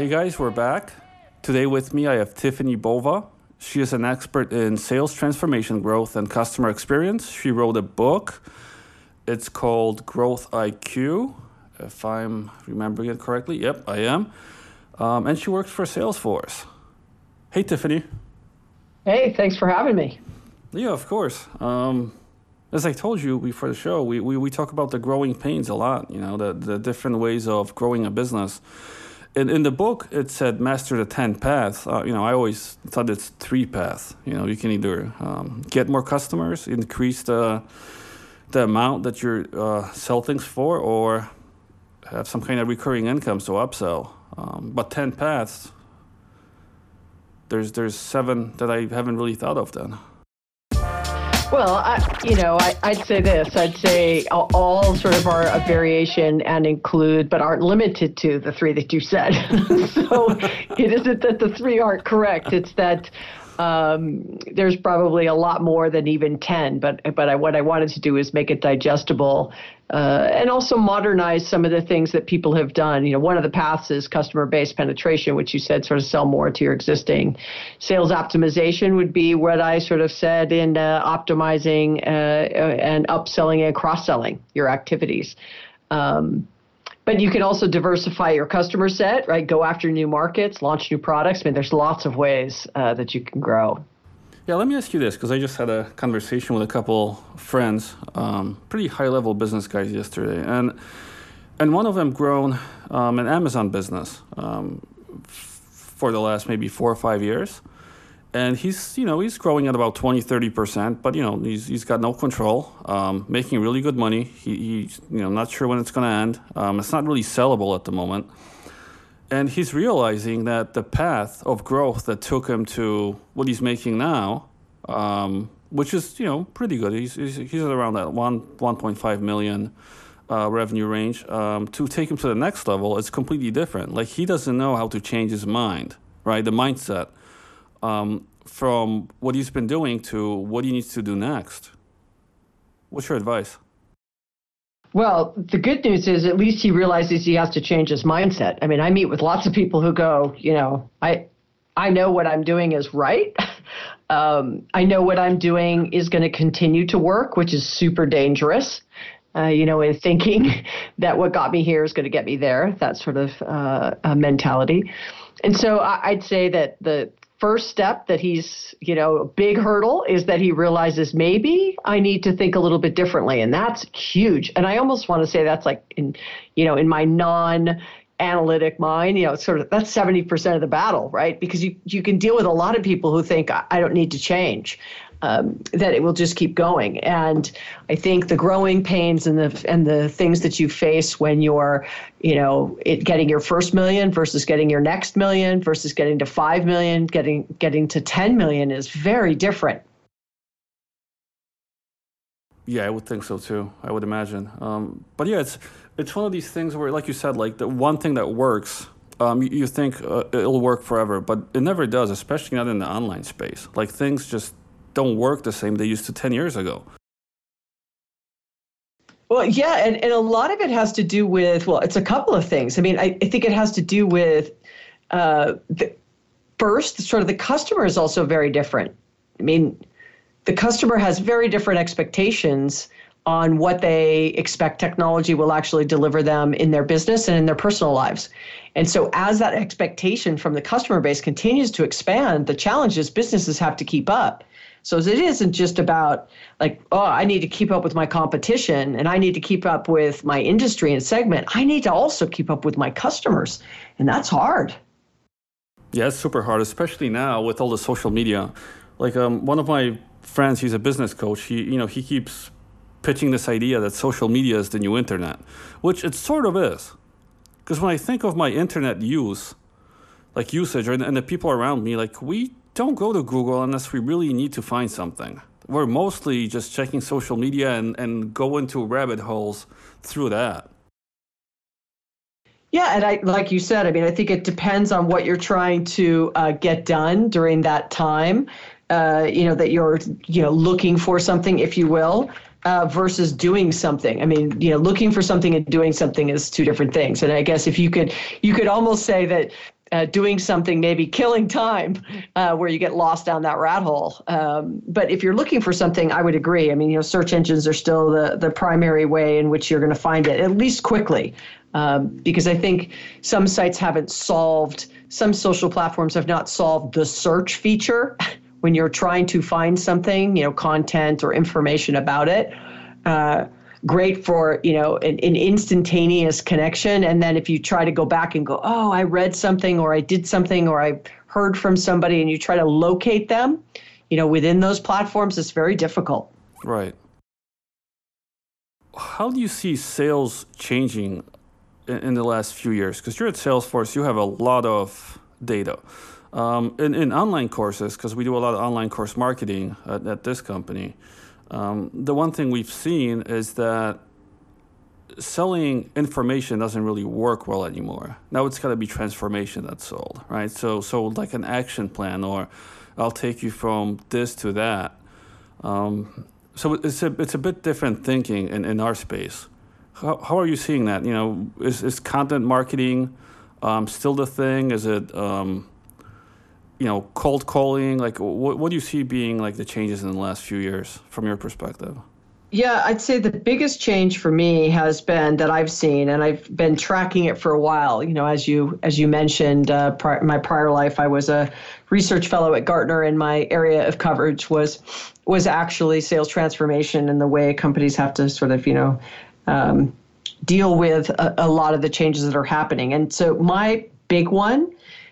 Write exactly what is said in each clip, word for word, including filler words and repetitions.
Hey guys, we're back. Today with me I have Tiffany Bova. She is an expert in sales transformation growth and customer experience. She wrote a book. It's called Growth I Q, if I'm remembering it correctly. Yep, I am. Um, and she works for Salesforce. Hey, Tiffany. Hey, thanks for having me. Yeah, of course. Um, as I told you before the show, we, we, we talk about the growing pains a lot, you know, the, the different ways of growing a business. In, in the book, it said master the ten paths. Uh, you know, I always thought it's three paths. You know, you can either um, get more customers, increase the the amount that you uh, sell things for, or have some kind of recurring income, so upsell. Um, but ten paths, there's there's seven that I haven't really thought of then. Well, I, you know, I, I'd say this. I'd say all, all sort of are a variation and include, but aren't limited to the three that you said. So it isn't that the three aren't correct. It's that um, there's probably a lot more than even ten. But but I, what I wanted to do is make it digestible uh, and also modernize some of the things that people have done. You know, one of the paths is customer-based penetration, which you said sort of sell more to your existing. Sales optimization would be what I sort of said in uh, optimizing uh, and upselling and cross-selling your activities. Um, but you can also diversify your customer set, right? Go after new markets, launch new products. I mean, there's lots of ways uh, that you can grow. Yeah, let me ask you this, because I just had a conversation with a couple friends, um, pretty high-level business guys yesterday, and and one of them grown um, an Amazon business um, f- for the last maybe four or five years, and he's you know he's growing at about twenty, thirty percent, but you know he's he's got no control, um, making really good money. He, he's you know not sure when it's going to end. Um, it's not really sellable at the moment. And he's realizing that the path of growth that took him to what he's making now, um, which is, you know, pretty good. He's he's, he's at around that one, one point five million uh, revenue range. Um, to take him to the next level, it's completely different. Like, he doesn't know how to change his mind, right? The mindset um, from what he's been doing to what he needs to do next. What's your advice? Well, the good news is at least he realizes he has to change his mindset. I mean, I meet with lots of people who go, you know, I I know what I'm doing is right. um, I know what I'm doing is going to continue to work, which is super dangerous, uh, you know, in thinking that what got me here is going to get me there, that sort of uh, uh, mentality. And so I, I'd say that the first step that he's, you know, a big hurdle is that he realizes maybe I need to think a little bit differently. And that's huge. And I almost want to say that's like in, you know, in my non-analytic mind, you know, it's sort of that's seventy percent of the battle, right? Because you, you can deal with a lot of people who think I don't need to change. Um, that it will just keep going. And I think the growing pains and the and the things that you face when you're, you know, it, getting your first million versus getting your next million versus getting to five million, getting getting to ten million is very different. Yeah, I would think so too. I would imagine. Um, but yeah, it's it's one of these things where, like you said, like the one thing that works, um, you, you think uh, it'll work forever, but it never does, especially not in the online space. Like, things just don't work the same they used to ten years ago. Well, yeah, and, and a lot of it has to do with, well, it's a couple of things. I mean, I, I think it has to do with, uh, the, first, sort of the customer is also very different. I mean, the customer has very different expectations on what they expect technology will actually deliver them in their business and in their personal lives. And so as that expectation from the customer base continues to expand, the challenge is businesses have to keep up. So it isn't just about like, oh, I need to keep up with my competition and I need to keep up with my industry and segment. I need to also keep up with my customers. And that's hard. Yeah, it's super hard, especially now with all the social media. Like um, one of my friends, he's a business coach. He, you know, he keeps pitching this idea that social media is the new internet, which it sort of is. Because when I think of my internet use, like usage, and, and the people around me, like we don't go to Google unless we really need to find something. We're mostly just checking social media and, and go into rabbit holes through that. Yeah, and I, like you said, I mean, I think it depends on what you're trying to uh, get done during that time. Uh, you know, that you're, you know, looking for something, if you will. Uh, versus doing something. I mean, you know, looking for something and doing something is two different things. And I guess if you could, you could almost say that uh, doing something, maybe killing time, uh, where you get lost down that rat hole. Um, but if you're looking for something, I would agree. I mean, you know, search engines are still the, the primary way in which you're going to find it, at least quickly. Um, because I think some sites haven't solved, some social platforms have not solved the search feature when you're trying to find something, you know, content or information about it. Uh, great for, you know, an, an instantaneous connection. And then if you try to go back and go, oh, I read something or I did something or I heard from somebody, and you try to locate them, you know, within those platforms, it's very difficult. Right. How do you see sales changing in, in the last few years? Because you're at Salesforce, you have a lot of data. Um, in, in online courses, because we do a lot of online course marketing at, at this company, um, the one thing we've seen is that selling information doesn't really work well anymore. Now it's got to be transformation that's sold, right? So, so like an action plan, or I'll take you from this to that. Um, so it's a it's a bit different thinking in, in our space. How how are you seeing that? You know, is is content marketing um, still the thing? Is it um, you know, cold calling? Like, what what do you see being like the changes in the last few years from your perspective? Yeah, I'd say the biggest change for me has been that I've seen, and I've been tracking it for a while. You know, as you as you mentioned, uh, pri- my prior life, I was a research fellow at Gartner, and my area of coverage was was actually sales transformation and the way companies have to sort of, you know, um, deal with a, a lot of the changes that are happening. And so my big one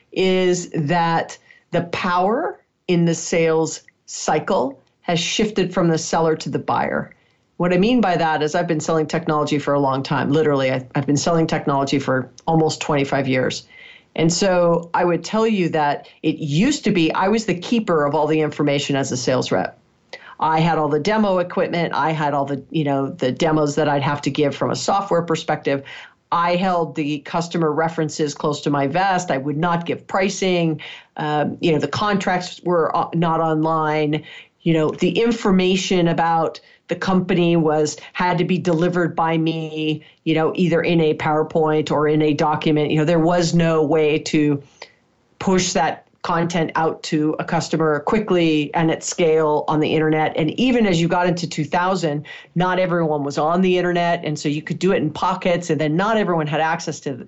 is that the power in the sales cycle has shifted from the seller to the buyer. What I mean by that is I've been selling technology for a long time. Literally, I've been selling technology for almost twenty-five years. And so I would tell you that it used to be I was the keeper of all the information as a sales rep. I had all the demo equipment. I had all the, you know, the demos that I'd have to give from a software perspective. I held the customer references close to my vest. I would not give pricing. Um, you know, the contracts were not online. You know, the information about the company was had to be delivered by me, you know, either in a PowerPoint or in a document. You know, there was no way to push that content out to a customer quickly and at scale on the internet. And even as you got into two thousand, not everyone was on the internet. And so you could do it in pockets, and then not everyone had access to,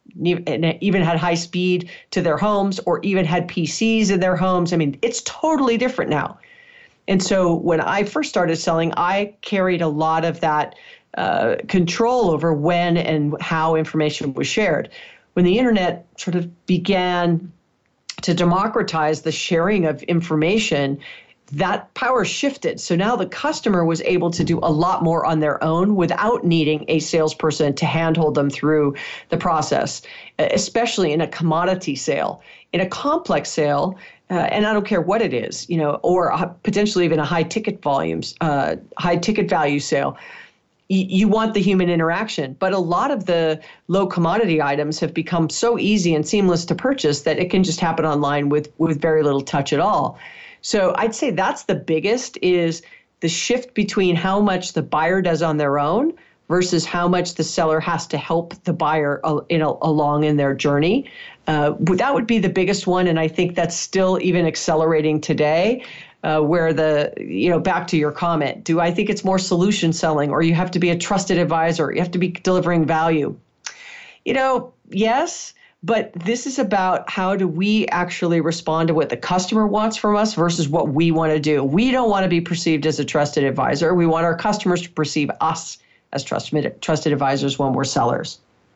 and even had high speed to their homes, or even had P Cs in their homes. I mean, it's totally different now. And so when I first started selling, I carried a lot of that uh, control over when and how information was shared. When the internet sort of began to democratize the sharing of information, that power shifted. So now the customer was able to do a lot more on their own without needing a salesperson to handhold them through the process, especially in a commodity sale. In a complex sale, Uh, and I don't care what it is, you know, or uh, potentially even a high ticket volumes, uh, high ticket value sale, y- you want the human interaction. But a lot of the low commodity items have become so easy and seamless to purchase that it can just happen online with, with very little touch at all. So I'd say that's the biggest, is the shift between how much the buyer does on their own versus how much the seller has to help the buyer uh, in a, along in their journey. Uh, that would be the biggest one, and I think that's still even accelerating today, uh, where the, you know, back to your comment, do I think it's more solution selling, or you have to be a trusted advisor, you have to be delivering value? You know, yes, but this is about how do we actually respond to what the customer wants from us versus what we want to do. We don't want to be perceived as a trusted advisor. We want our customers to perceive us as trusted, trusted advisors when we're sellers.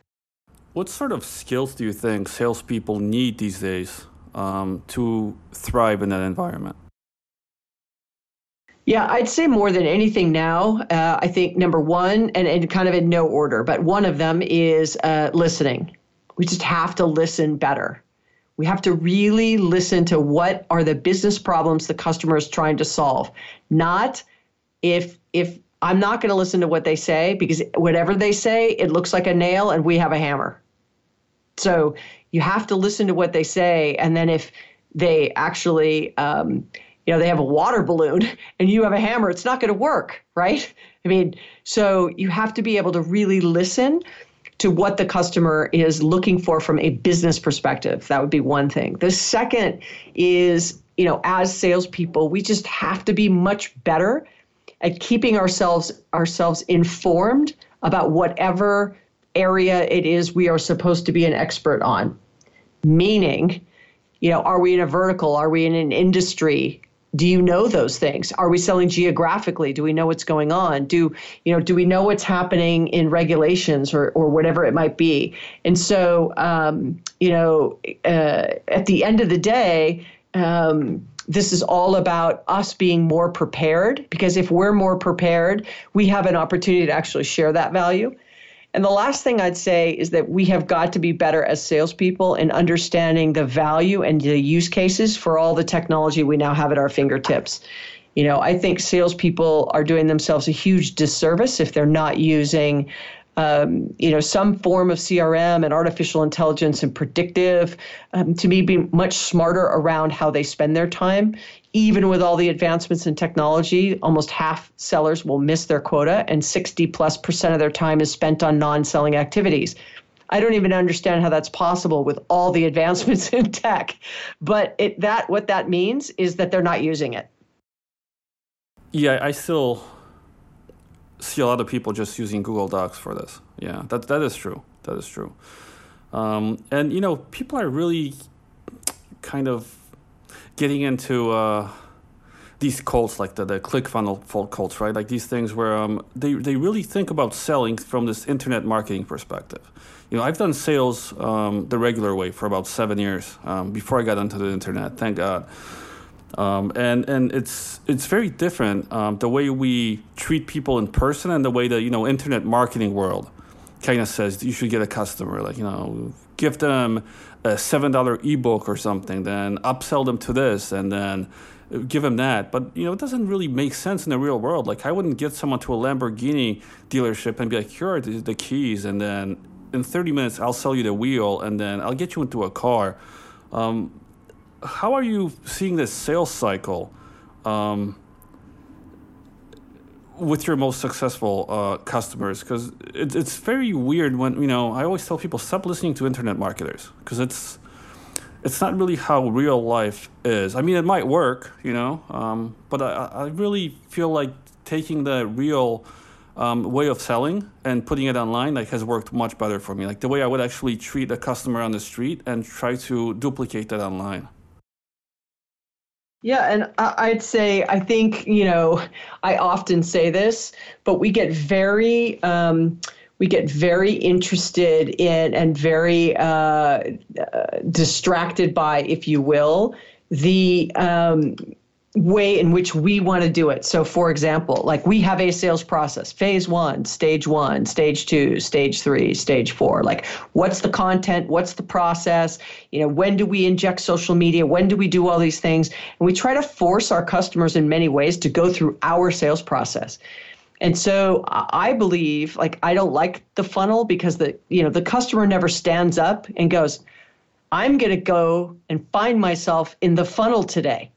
What sort of skills do you think salespeople need these days um, to thrive in that environment? Yeah, I'd say more than anything now, uh, I think number one, and, and kind of in no order, but one of them is uh, listening. We just have to listen better. We have to really listen to what are the business problems the customer is trying to solve. Not if if I'm not going to listen to what they say, because whatever they say, it looks like a nail and we have a hammer. So you have to listen to what they say. And then if they actually, um, you know, they have a water balloon and you have a hammer, it's not going to work, right? I mean, so you have to be able to really listen. to what the customer is looking for from a business perspective. That would be one thing. The second is, you know, as salespeople, we just have to be much better at keeping ourselves ourselves informed about whatever area it is we are supposed to be an expert on. Meaning, you know, are we in a vertical? Are we in an industry? Do you know those things? Are we selling geographically? Do we know what's going on? Do, you know, do we know what's happening in regulations or, or whatever it might be? And so, um, you know, uh, at the end of the day, um, this is all about us being more prepared, because if we're more prepared, we have an opportunity to actually share that value. And the last thing I'd say is that we have got to be better as salespeople in understanding the value and the use cases for all the technology we now have at our fingertips. You know, I think salespeople are doing themselves a huge disservice if they're not using, um, you know, some form of C R M and artificial intelligence and predictive, um, to me, be much smarter around how they spend their time. Even with all the advancements in technology, almost half sellers will miss their quota, and sixty plus percent of their time is spent on non-selling activities. I don't even understand how that's possible with all the advancements in tech, but it, that what that means is that they're not using it. Yeah, I still see a lot of people just using Google Docs for this. Yeah, that that is true. That is true. Um, and, you know, people are really kind of getting into uh, these cults, like the, the ClickFunnels cults, right? Like these things where um, they, they really think about selling from this internet marketing perspective. You know, I've done sales um, the regular way for about seven years um, before I got into the internet, thank God. Um, and and it's it's very different, um, the way we treat people in person and the way the, you know, internet marketing world kind of says you should get a customer, like, you know, give them a seven dollar ebook or something, then upsell them to this and then give them that. But, you know, it doesn't really make sense in the real world. Like, I wouldn't get someone to a Lamborghini dealership and be like, here are the, the keys, and then in thirty minutes I'll sell you the wheel, and then I'll get you into a car. Um, how are you seeing this sales cycle um, with your most successful uh, customers? Because it, it's very weird when, you know, I always tell people, stop listening to internet marketers, because it's it's not really how real life is. I mean, it might work, you know, um, but I, I really feel like taking the real um, way of selling and putting it online, like, has worked much better for me. Like the way I would actually treat a customer on the street and try to duplicate that online. Yeah, and I'd say, I think, you know, I often say this, but we get very, um, we get very interested in and very uh, uh, distracted by, if you will, the um, way in which we want to do it. So, for example, like we have a sales process, phase one, stage one, stage two, stage three, stage four. Like, what's the content? What's the process? You know, when do we inject social media? When do we do all these things? And we try to force our customers in many ways to go through our sales process. And so I believe, like, I don't like the funnel because the, you know, the customer never stands up and goes, I'm going to go and find myself in the funnel today.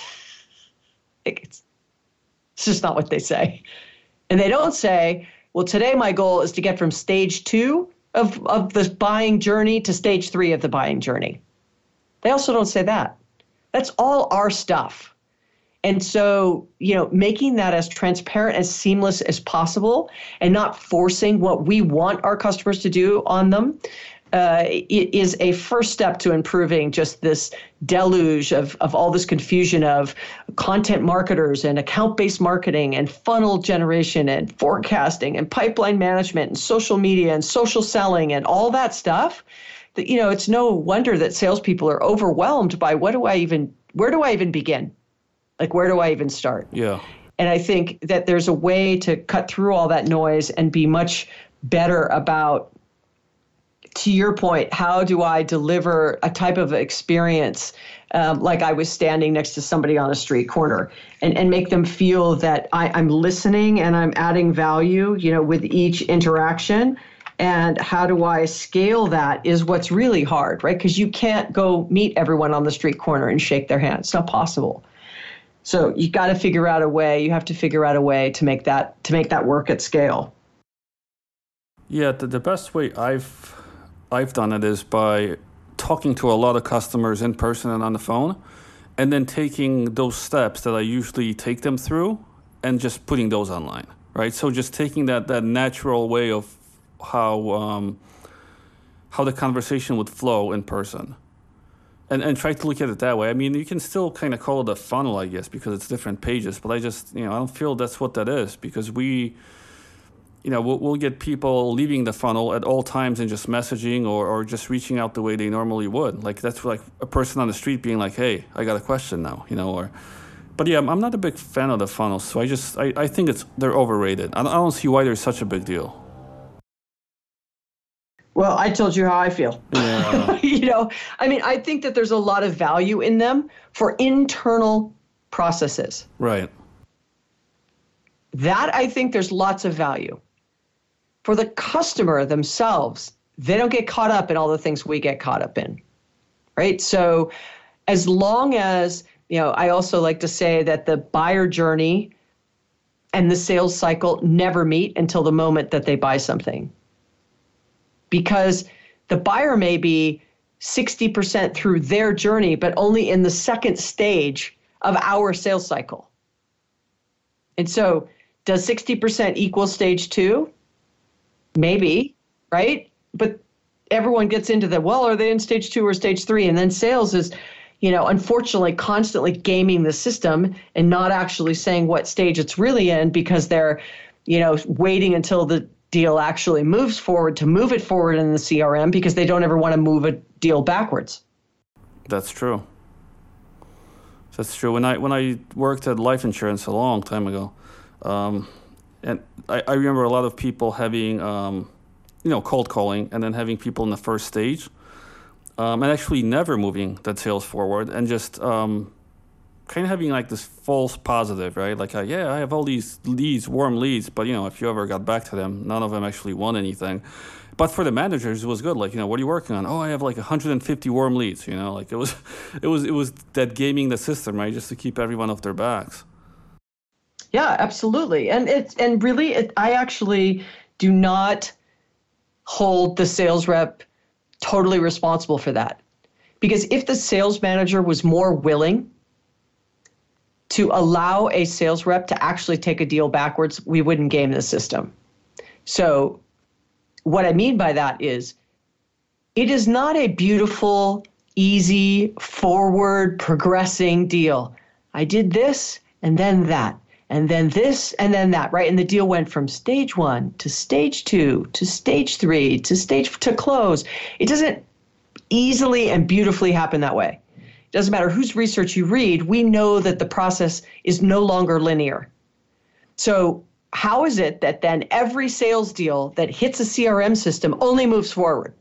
It's, it's just not what they say. And they don't say, well, today my goal is to get from stage two of, of the buying journey to stage three of the buying journey. They also don't say that. That's all our stuff. And so, you know, making that as transparent, as seamless as possible, and not forcing what we want our customers to do on them, Uh, it is a first step to improving just this deluge of, of all this confusion of content marketers and account-based marketing and funnel generation and forecasting and pipeline management and social media and social selling and all that stuff. That, you know, it's no wonder that salespeople are overwhelmed by what do I even, where do I even begin? Like, where do I even start? Yeah. And I think that there's a way to cut through all that noise and be much better about, to your point, how do I deliver a type of experience um, like I was standing next to somebody on a street corner and, and make them feel that I, I'm listening and I'm adding value, you know, with each interaction. And how do I scale that is what's really hard, right? Because you can't go meet everyone on the street corner and shake their hand. It's not possible. So you got to figure out a way. You have to figure out a way to make that to make that work at scale. Yeah, the, the best way I've I've done it is by talking to a lot of customers in person and on the phone, and then taking those steps that I usually take them through and just putting those online, right? So just taking that that natural way of how um, how the conversation would flow in person. And and try to look at it that way. I mean, you can still kind of call it a funnel, I guess, because it's different pages. But I just, you know, I don't feel that's what that is, because we, you know, we'll, we'll get people leaving the funnel at all times and just messaging or, or just reaching out the way they normally would. Like that's like a person on the street being like, "Hey, I got a question now," you know. Or, but yeah, I'm, I'm not a big fan of the funnels. So I just, I, I think it's they're overrated. I don't, I don't see why they're such a big deal. Well, I told you how I feel. Yeah. You know, I mean, I think that there's a lot of value in them for internal processes. Right. That I think there's lots of value. For the customer themselves, they don't get caught up in all the things we get caught up in. Right? So as long as, you know, I also like to say that the buyer journey and the sales cycle never meet until the moment that they buy something. Because the buyer may be sixty percent through their journey, but only in the second stage of our sales cycle. And so does sixty percent equal stage two? Maybe, right? But everyone gets into the, well, are they in stage two or stage three? And then sales is, you know, unfortunately constantly gaming the system and not actually saying what stage it's really in, because they're, you know, waiting until the deal actually moves forward to move it forward in the C R M, because they don't ever want to move a deal backwards. That's true. That's true. When I when I worked at life insurance a long time ago, um, and I, I remember a lot of people having, um, you know, cold calling, and then having people in the first stage, um, and actually never moving that sales forward, and just um, kind of having like this false positive, right? Like, uh, yeah, I have all these leads, warm leads, but you know, if you ever got back to them, none of them actually won anything. But for the managers, it was good. Like, you know, what are you working on? Oh, I have like one hundred fifty warm leads. You know, like it was, it was, it was that gaming the system, right, just to keep everyone off their backs. Yeah, absolutely. And it's and really, it, I actually do not hold the sales rep totally responsible for that, because if the sales manager was more willing to allow a sales rep to actually take a deal backwards, we wouldn't game the system. So what I mean by that is, it is not a beautiful, easy, forward, progressing deal. I did this and then that, and then this and then that, right? And the deal went from stage one to stage two to stage three to stage to close. It doesn't easily and beautifully happen that way. Doesn't matter whose research you read, we know that the process is no longer linear. So how is it that then every sales deal that hits a C R M system only moves forward?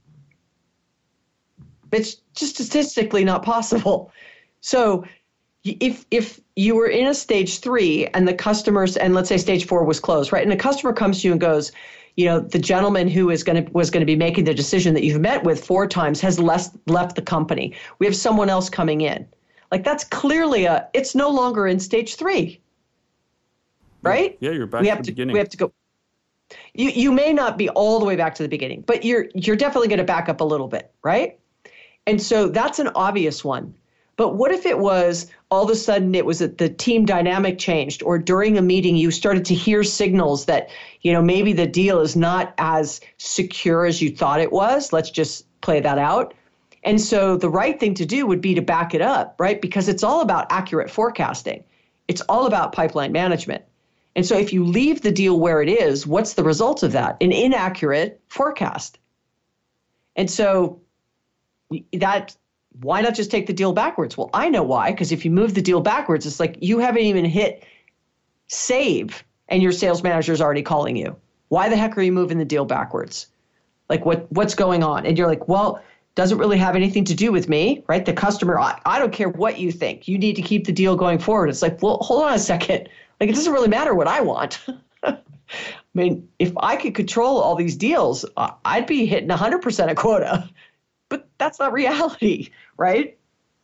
It's just statistically not possible. So if if you were in a stage three and the customers, and let's say stage four was closed, right? And the customer comes to you and goes, you know, the gentleman who is going to was going to be making the decision that you've met with four times has left left the company. We have someone else coming in. Like, that's clearly a, it's no longer in stage three, right? Yeah, you're back we to have the to, beginning. We have to go. You you may not be all the way back to the beginning, but you're you're definitely going to back up a little bit, right? And so that's an obvious one. But what if it was all of a sudden it was that the team dynamic changed, or during a meeting you started to hear signals that, you know, maybe the deal is not as secure as you thought it was. Let's just play that out. And so the right thing to do would be to back it up, right? Because it's all about accurate forecasting. It's all about pipeline management. And so if you leave the deal where it is, what's the result of that? An inaccurate forecast. And so that, why not just take the deal backwards? Well, I know why, because if you move the deal backwards, it's like you haven't even hit save and your sales manager is already calling you. Why the heck are you moving the deal backwards? Like, what what's going on? And you're like, well, doesn't really have anything to do with me, right? The customer, I, I don't care what you think. You need to keep the deal going forward. It's like, well, hold on a second. Like, it doesn't really matter what I want. I mean, if I could control all these deals, uh, I'd be hitting one hundred percent of quota. But that's not reality, right?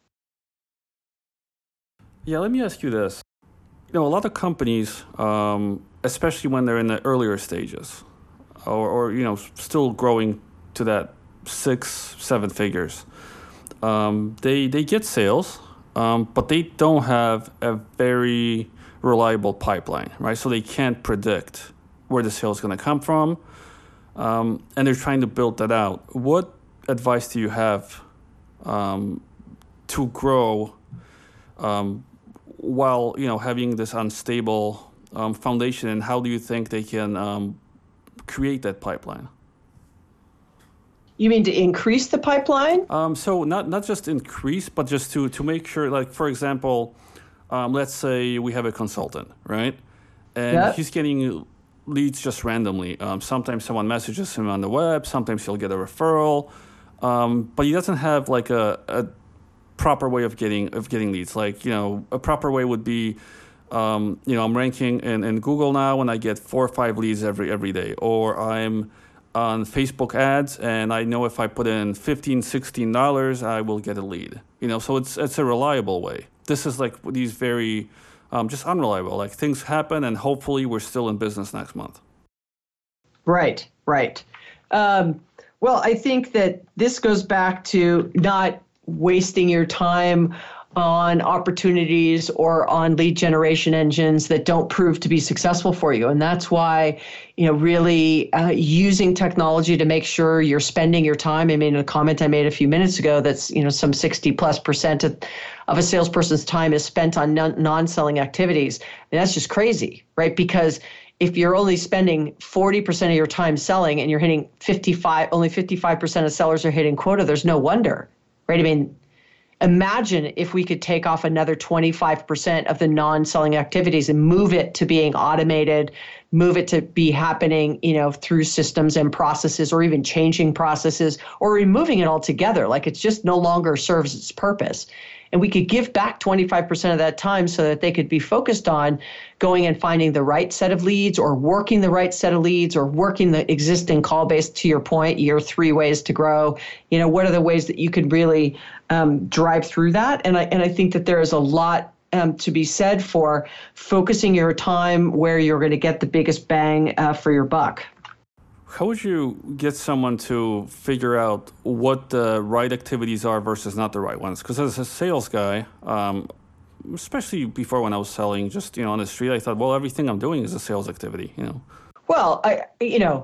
Yeah, let me ask you this. You know, a lot of companies, um, especially when they're in the earlier stages, or, or you know, still growing to that six, seven figures. Um, they they get sales, um, but they don't have a very reliable pipeline, right? So they can't predict where the sale is going to come from, um, and they're trying to build that out. What advice do you have um, to grow um, while you know having this unstable um, foundation? And how do you think they can um, create that pipeline? You mean to increase the pipeline? Um, so not not just increase, but just to to make sure, like for example, um, let's say we have a consultant, right? And Yep. he's getting leads just randomly. Um, sometimes someone messages him on the web. Sometimes he'll get a referral, um, but he doesn't have like a, a proper way of getting of getting leads. Like you know, a proper way would be, um, you know, I'm ranking in, in Google now, and I get four or five leads every every day, or I'm on Facebook ads, and I know if I put in fifteen, sixteen dollars, I will get a lead. You know, so it's it's a reliable way. This is like these very um, just unreliable. Like things happen, and hopefully we're still in business next month. Right, right. Um, well, I think that this goes back to not wasting your time on opportunities or on lead generation engines that don't prove to be successful for you. And that's why, you know, really uh, using technology to make sure you're spending your time. I mean, a comment I made a few minutes ago that's, you know, some sixty plus percent of, of a salesperson's time is spent on non- non-selling activities. And that's just crazy, right? Because if you're only spending forty percent of your time selling and you're hitting fifty-five, only fifty-five percent of sellers are hitting quota, there's no wonder, right? I mean, imagine if we could take off another twenty-five percent of the non-selling activities and move it to being automated, move it to be happening, you know, through systems and processes, or even changing processes, or removing it altogether. Like it's just no longer serves its purpose. And we could give back twenty-five percent of that time so that they could be focused on going and finding the right set of leads, or working the right set of leads, or working the existing call base. To your point, your three ways to grow. You know, what are the ways that you could really um, drive through that? And I and I think that there is a lot um, to be said for focusing your time where you're going to get the biggest bang uh, for your buck. How would you get someone to figure out what the right activities are versus not the right ones? Because as a sales guy, um, especially before when I was selling just, you know, on the street, I thought, well, everything I'm doing is a sales activity, you know. Well, I, you know,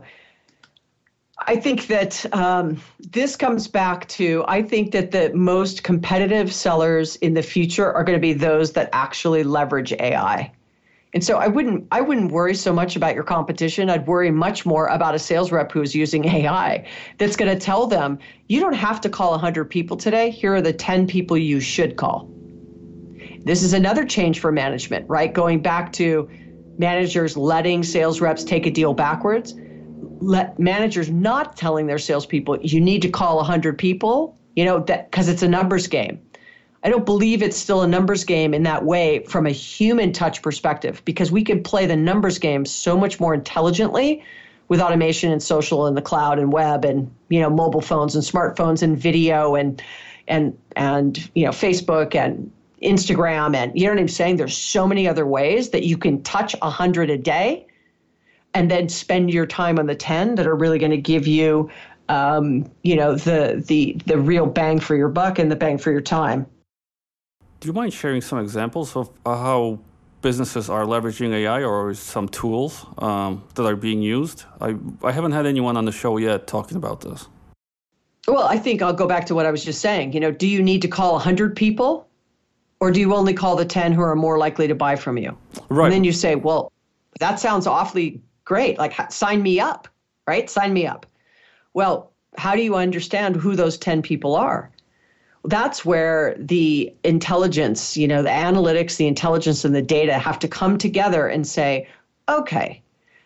I think that um, this comes back to, I think that the most competitive sellers in the future are going to be those that actually leverage A I. And so I wouldn't I wouldn't worry so much about your competition. I'd worry much more about a sales rep who is using A I that's going to tell them, you don't have to call one hundred people today. Here are the ten people you should call. This is another change for management, right? Going back to managers letting sales reps take a deal backwards. Let managers not telling their salespeople, you need to call one hundred people, you know, that because it's a numbers game. I don't believe it's still a numbers game in that way from a human touch perspective, because we can play the numbers game so much more intelligently with automation and social and the cloud and web and, you know, mobile phones and smartphones and video and, and, and, you know, Facebook and Instagram. And you know what I'm saying? There's so many other ways that you can touch a hundred a day and then spend your time on the ten that are really going to give you, um, you know, the, the, the real bang for your buck and the bang for your time. Do you mind sharing some examples of uh, how businesses are leveraging A I or some tools um, that are being used? I, I haven't had anyone on the show yet talking about this. Well, I think I'll go back to what I was just saying. You know, do you need to call one hundred people, or do you only call the ten who are more likely to buy from you? Right. And then you say, well, that sounds awfully great. Like, sign me up, right? Sign me up. Well, how do you understand who those ten people are? That's where the intelligence, you know, the analytics, the intelligence, and the data have to come together and say, okay,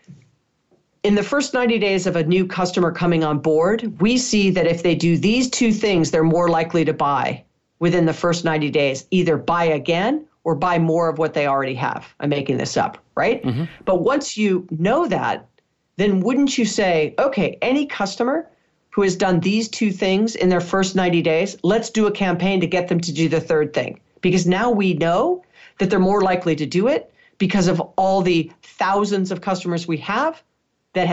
in the first ninety days of a new customer coming on board, we see that if they do these two things, they're more likely to buy within the first ninety days, either buy again or buy more of what they already have. I'm making this up, right? Mm-hmm. But once you know that, then wouldn't you say, okay, any customer who has done these two things in their first ninety days, let's do a campaign to get them to do the third thing. Because now we know that they're more likely to do it because of all the thousands of customers we have that have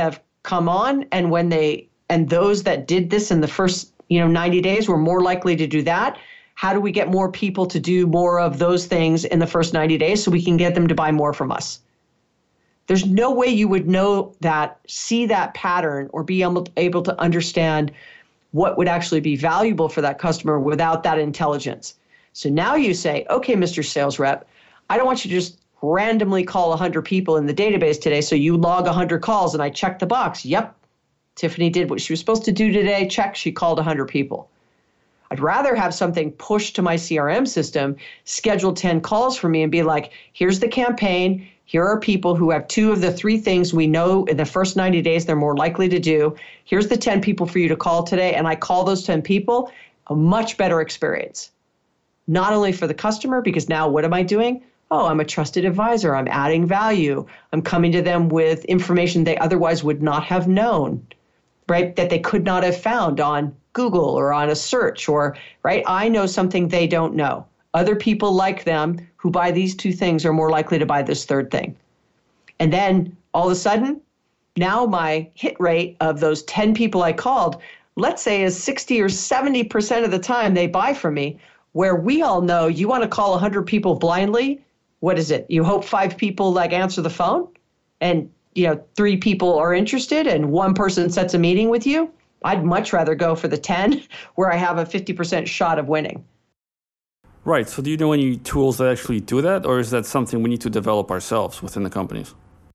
come on, and when they and those that did this in the first, you know, ninety days were more likely to do that. How do we get more people to do more of those things in the first ninety days so we can get them to buy more from us? There's no way you would know that, see that pattern, or be able to, able to understand what would actually be valuable for that customer without that intelligence. So now you say, okay, Mister Sales Rep, I don't want you to just randomly call one hundred people in the database today. So you log one hundred calls and I check the box. Yep, Tiffany did what she was supposed to do today. Check, she called one hundred people. I'd rather have something pushed to my C R M system, schedule ten calls for me and be like, here's the campaign. Here are people who have two of the three things we know in the first ninety days they're more likely to do. Here's the ten people for you to call today. And I call those ten people. A much better experience. Not only for the customer, because now what am I doing? Oh, I'm a trusted advisor. I'm adding value. I'm coming to them with information they otherwise would not have known, right? That they could not have found on Google or on a search, or, right? I know something they don't know. Other people like them who buy these two things are more likely to buy this third thing. And then all of a sudden, now my hit rate of those ten people I called, let's say is sixty or seventy percent of the time they buy from me, where we all know you want to call one hundred people blindly. What is it? You hope five people like answer the phone and, you know, three people are interested and one person sets a meeting with you. I'd much rather go for the ten where I have a fifty percent shot of winning. Right. So do you know any tools that actually do that, or is that something we need to develop ourselves within the companies?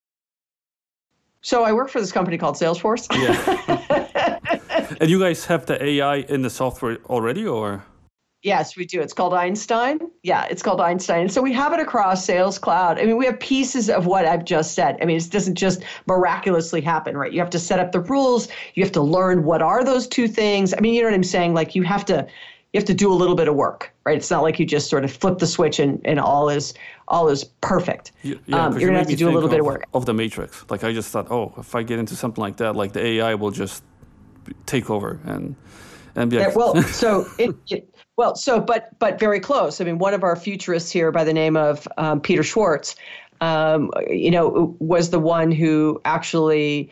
So I work for this company called Salesforce. Yeah. And you guys have the A I in the software already, or? Yes, we do. It's called Einstein. Yeah, it's called Einstein. And so we have it across Sales Cloud. I mean, we have pieces of what I've just said. I mean, it doesn't just miraculously happen, right? You have to set up the rules. You have to learn what are those two things. I mean, you know what I'm saying? Like you have to you have to do a little bit of work, right? It's not like you just sort of flip the switch and, and all is all is perfect. Yeah, yeah, um, you're going to have to do a little of, bit of work. Of the Matrix. Like I just thought, oh, if I get into something like that, like the A I will just take over and and be like, yeah, well, so it, it Well, so, but but very close. I mean, one of our futurists here by the name of um, Peter Schwartz, um, you know, was the one who actually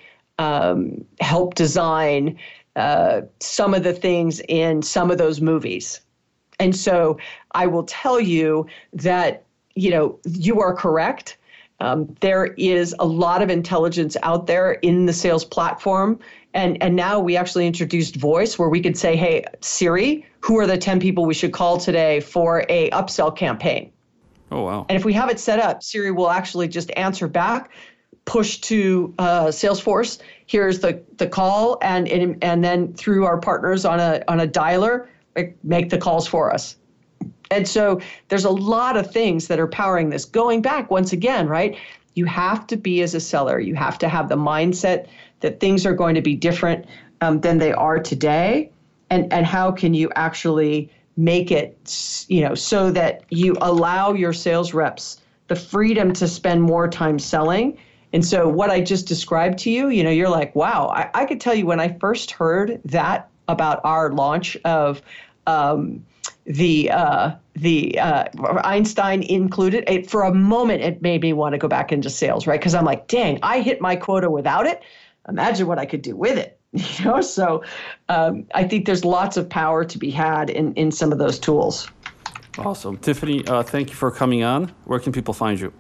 um, helped design uh, some of the things in some of those movies. And so I will tell you that, you know, you are correct. Um, there is a lot of intelligence out there in the sales platform. And, and now we actually introduced voice where we could say, hey, Siri, who are the ten people we should call today for a upsell campaign? Oh, wow. And if we have it set up, Siri will actually just answer back, push to uh, Salesforce. Here's the, the call. And, and and then through our partners on a on a dialer, like, make the calls for us. And so there's a lot of things that are powering this. Going back once again, right? You have to be, as a seller, you have to have the mindset that things are going to be different um, than they are today. And, and how can you actually make it, you know, so that you allow your sales reps the freedom to spend more time selling. And so what I just described to you, you know, you're like, wow, I, I could tell you when I first heard that about our launch of um, the uh, the uh, Einstein included, it, for a moment, it made me want to go back into sales, right? Because I'm like, dang, I hit my quota without it. Imagine what I could do with it. You know, so um, I think there's lots of power to be had in, in some of those tools. Awesome. Tiffany, uh, thank you for coming on. Where can people find you?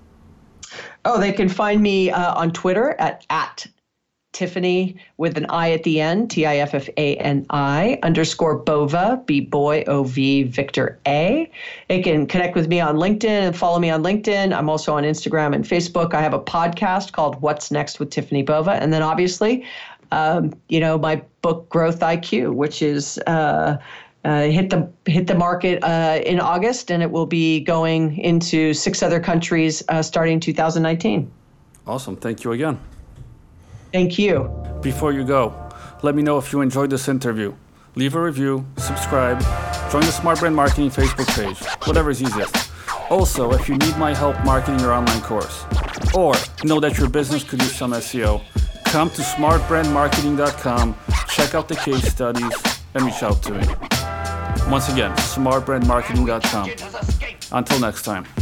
Oh, they can find me uh, on Twitter at, at Tiffany with an I at the end, T I F F A N I, underscore Bova, B boy, O V, Victor A. They can connect with me on LinkedIn and follow me on LinkedIn. I'm also on Instagram and Facebook. I have a podcast called What's Next with Tiffany Bova. And then obviously, um, you know, my book Growth I Q, which is uh, uh, hit the hit the market uh, in August, and it will be going into six other countries uh, starting two thousand nineteen. Awesome. Thank you again. Thank you. Before you go, let me know if you enjoyed this interview. Leave a review, subscribe, join the Smart Brand Marketing Facebook page, whatever is easiest. Also, if you need my help marketing your online course, or know that your business could use some S E O, come to smart brand marketing dot com, check out the case studies, and reach out to me. Once again, smart brand marketing dot com. Until next time.